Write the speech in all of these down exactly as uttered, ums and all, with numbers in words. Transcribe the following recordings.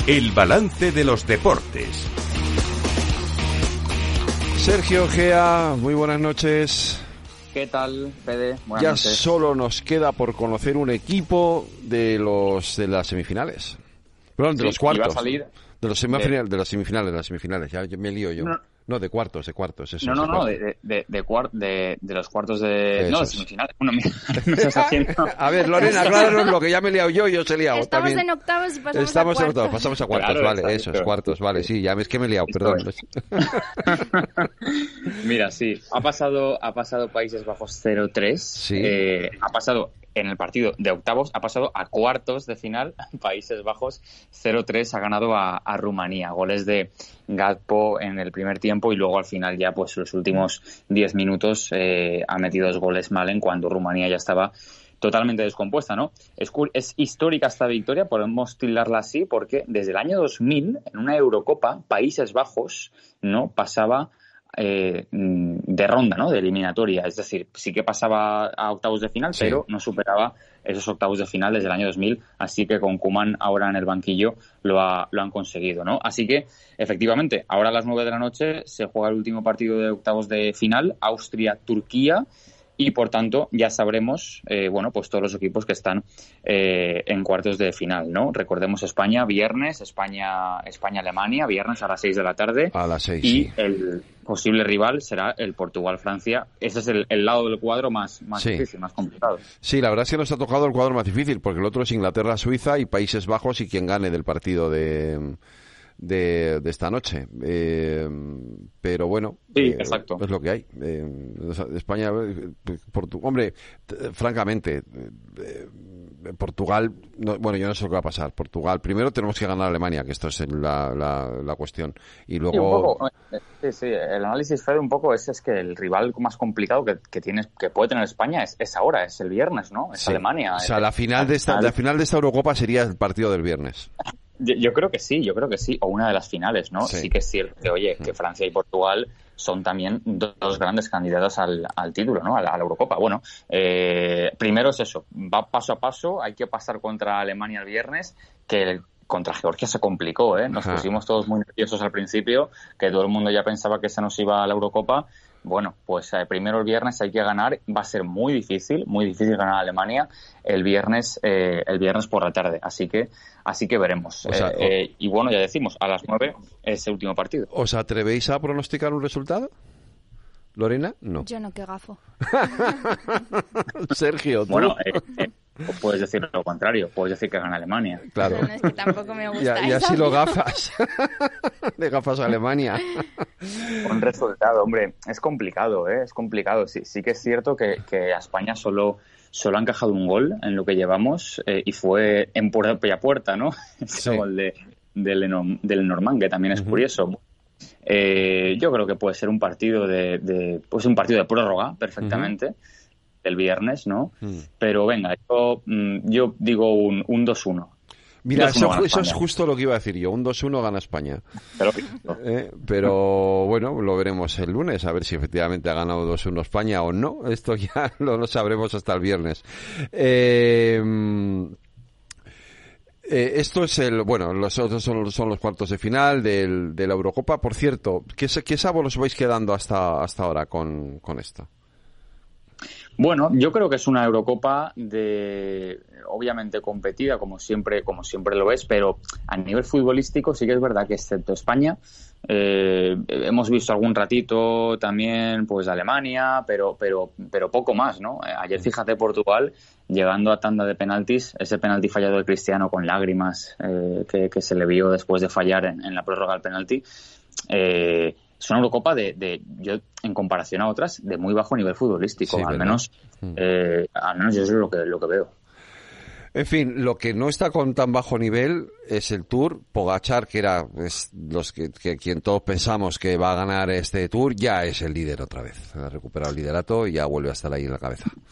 El balance de los deportes. Sergio Gea, muy buenas noches. ¿Qué tal, Fede? Buenas ya noches. Solo nos queda por conocer un equipo de los de las semifinales. Perdón, de sí, los cuartos. Iba a salir de los semifinales, de... de las semifinales, de las semifinales. Ya me lío yo. No, no de cuartos, de cuartos. Eso, no, no, de no, cuartos. de, de, de, cuart... de, de los cuartos de... Eso no, de es. semifinales. Bueno, mira, me estás haciendo... A ver, Lorena, acláranos lo que ya me he liado yo y os he liado. Estamos también. en octavos y pasamos Estamos a cuartos. en octavos, pasamos a cuartos, Claro, vale, exacto. eso es, cuartos, vale, sí, ya es que me he liado, Esto perdón. es. Mira, sí, ha pasado, ha pasado Países Bajos cero tres, Sí. eh, ha pasado en el partido de octavos, ha pasado a cuartos de final, Países Bajos cero tres, ha ganado a, a Rumanía, goles de Gakpo en el primer tiempo y luego al final ya pues los últimos diez minutos eh, ha metido dos goles Malen cuando Rumanía ya estaba totalmente descompuesta, ¿no? Es, es histórica esta victoria, podemos tildarla así, porque desde el año dos mil, en una Eurocopa, Países Bajos no pasaba eh, de ronda, ¿no? De eliminatoria. Es decir, sí que pasaba a octavos de final, sí. Pero no superaba esos octavos de final desde el año dos mil, así que con Koeman ahora en el banquillo lo, ha, lo han conseguido, ¿no? Así que, efectivamente, ahora a las nueve de la noche se juega el último partido de octavos de final, Austria-Turquía, y por tanto ya sabremos, eh, bueno, pues todos los equipos que están eh, en cuartos de final, ¿no? Recordemos España, viernes, España, España-Alemania, viernes a las seis de la tarde. A las seis, Y sí. el posible rival será el Portugal-Francia. Ese es el, el lado del cuadro más, más sí. difícil, más complicado. Sí, la verdad es que nos ha tocado el cuadro más difícil, porque el otro es Inglaterra-Suiza y Países Bajos y quien gane del partido de... De, de esta noche, eh, pero bueno, sí, eh, exacto. es lo que hay. Eh, España, Portu- hombre, t- francamente, eh, Portugal, no, bueno, yo no sé lo que va a pasar. Portugal, primero tenemos que ganar a Alemania, que esto es la, la, la cuestión, y luego. Sí, un poco, sí, sí, el análisis Fede un poco es, es que el rival más complicado que, que tienes, que puede tener España es, es ahora, es el viernes, ¿no? Es sí. Alemania. O sea, la final de esta, la final de esta Eurocopa sería el partido del viernes. Yo, yo creo que sí, yo creo que sí, o una de las finales, ¿no? Sí, sí que es cierto que, oye, que Francia y Portugal son también dos grandes candidatos al, al título, ¿no? A la, a la Eurocopa. Bueno, eh, primero es eso, va paso a paso, hay que pasar contra Alemania el viernes, que el, contra Georgia se complicó, ¿eh? Nos Ajá. pusimos todos muy nerviosos al principio, que todo el mundo ya pensaba que esa nos iba a la Eurocopa. Bueno, pues eh, primero el viernes hay que ganar, va a ser muy difícil, muy difícil ganar a Alemania el viernes, eh, el viernes por la tarde, así que, así que veremos. O sea, eh, eh, y bueno, ya decimos, a las nueve es el último partido. ¿Os atrevéis a pronosticar un resultado? ¿Lorena? No. Yo no, qué gafo. Sergio, ¿tú? Bueno, eh, eh, puedes decir lo contrario, puedes decir que gana Alemania. Claro. No, no, es que tampoco me gusta y, y así lo gafas. De gafas a Alemania. Un resultado, hombre, es complicado, ¿eh? Es complicado. Sí, sí que es cierto que, que a España solo, solo ha encajado un gol en lo que llevamos eh, y fue en puerta y a puerta, ¿no? Ese sí. gol de, del, del Normand, que también es uh-huh. curioso. Eh, yo creo que puede ser un partido de, de pues un partido de prórroga perfectamente uh-huh. el viernes, ¿no? Uh-huh. Pero venga, yo, yo digo un, un dos uno. Mira, eso, eso es justo lo que iba a decir yo, un dos uno gana España. Pero, eh, pero bueno, lo veremos el lunes, a ver si efectivamente ha ganado dos uno España o no. Esto ya lo, lo sabremos hasta el viernes. Eh, eh, esto es el, bueno, los otros son, son los cuartos de final del, de la Eurocopa. Por cierto, ¿qué, qué sabor os vais quedando hasta, hasta ahora con, con esto? Bueno, yo creo que es una Eurocopa de obviamente competida, como siempre, como siempre lo es, pero a nivel futbolístico sí que es verdad que excepto España, eh, hemos visto algún ratito también pues de Alemania, pero, pero, pero poco más, ¿no? Ayer fíjate Portugal llegando a tanda de penaltis, ese penalti fallado de Cristiano con lágrimas eh, que, que se le vio después de fallar en, en la prórroga del penalti. Eh, Es una Eurocopa de, de, yo en comparación a otras, de muy bajo nivel futbolístico, sí, al menos, eh, al menos yo eso es lo que, lo que veo. En fin, lo que no está con tan bajo nivel es el Tour. Pogačar, que era es los que, que quien todos pensamos que va a ganar este Tour, ya es el líder otra vez. Ha recuperado el liderato y ya vuelve a estar ahí en la cabeza.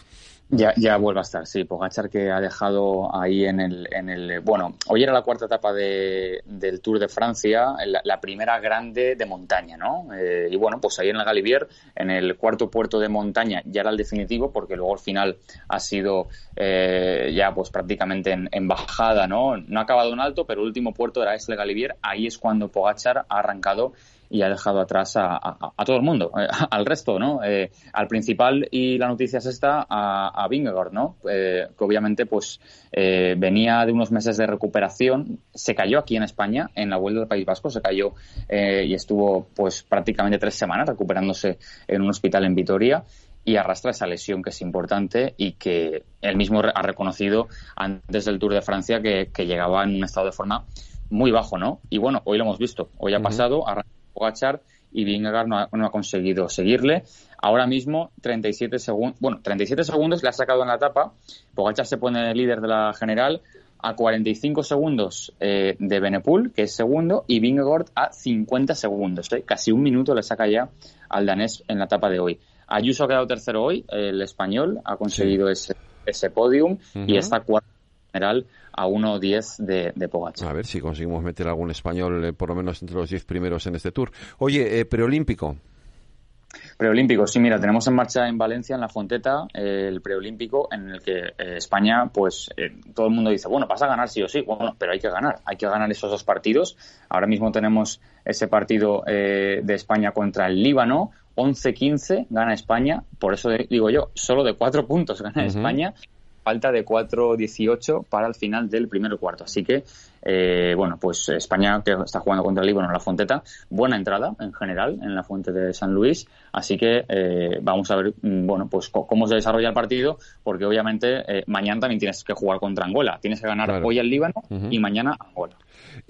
Ya, ya vuelve a estar, sí. Pogačar, que ha dejado ahí en el, en el... Bueno, hoy era la cuarta etapa de, del Tour de Francia, la, la primera grande de montaña, ¿no? Eh, y bueno, pues ahí en el Galibier, en el cuarto puerto de montaña, ya era el definitivo, porque luego al final ha sido eh, ya pues prácticamente en, en bajada, ¿no? No ha acabado en alto, pero el último puerto era este, el Galibier. Ahí es cuando Pogačar ha arrancado y ha dejado atrás a, a, a todo el mundo, eh, al resto, ¿no? Eh, al principal, y la noticia es esta, a, a Vingegaard, ¿no? Eh, que obviamente pues eh, venía de unos meses de recuperación, se cayó aquí en España, en la Vuelta del País Vasco, se cayó eh, y estuvo pues prácticamente tres semanas recuperándose en un hospital en Vitoria, y arrastra esa lesión que es importante y que él mismo ha reconocido antes del Tour de Francia que, que llegaba en un estado de forma muy bajo, ¿no? Y bueno, hoy lo hemos visto, hoy ha pasado, uh-huh. Pogačar, y Vingegaard no ha, no ha conseguido seguirle. Ahora mismo treinta y siete segundos, bueno, treinta y siete segundos le ha sacado en la etapa. Pogačar se pone líder de la general a cuarenta y cinco segundos eh, de Benepul, que es segundo, y Vingegaard a cincuenta segundos. ¿eh? Casi un minuto le saca ya al danés en la etapa de hoy. Ayuso ha quedado tercero hoy, el español ha conseguido sí. ese, ese podium, uh-huh. y está cuarto general a uno diez de, de Pogačar. A ver si conseguimos meter algún español eh, por lo menos entre los diez primeros en este Tour. Oye, eh, preolímpico. Preolímpico, sí, mira, tenemos en marcha en Valencia, en la Fonteta, eh, el preolímpico en el que eh, España, pues eh, todo el mundo dice, bueno, vas a ganar sí o sí, bueno, pero hay que ganar, hay que ganar esos dos partidos. Ahora mismo tenemos ese partido eh, de España contra el Líbano, once quince gana España, por eso digo yo, solo de cuatro puntos gana uh-huh. España, falta de cuatro dieciocho para el final del primer cuarto. Así que, eh, bueno, pues España, que está jugando contra el Líbano en la Fonteta, buena entrada en general en la Fuente de San Luis. Así que eh, vamos a ver, bueno, pues c- cómo se desarrolla el partido, porque obviamente eh, mañana también tienes que jugar contra Angola. Tienes que ganar claro. hoy al Líbano uh-huh. y mañana Angola.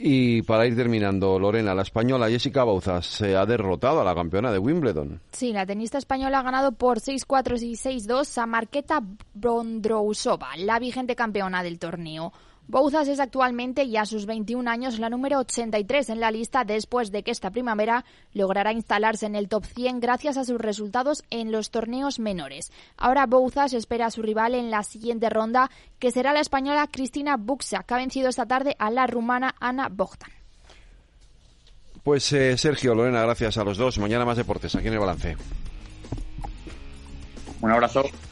Y para ir terminando, Lorena, la española Jessica Bouzas se ha derrotado a la campeona de Wimbledon. Sí, la tenista española ha ganado por seis cuatro y seis dos a Marketa Vondrousova, la vigente campeona del torneo. Bouzas es actualmente, y a sus veintiún años, la número ochenta y tres en la lista, después de que esta primavera logrará instalarse en el top cien gracias a sus resultados en los torneos menores. Ahora Bouzas espera a su rival en la siguiente ronda, que será la española Cristina Bucsa, que ha vencido esta tarde a la rumana Ana Bogdan. Pues eh, Sergio, Lorena, gracias a los dos. Mañana más deportes aquí en El Balance. Un abrazo.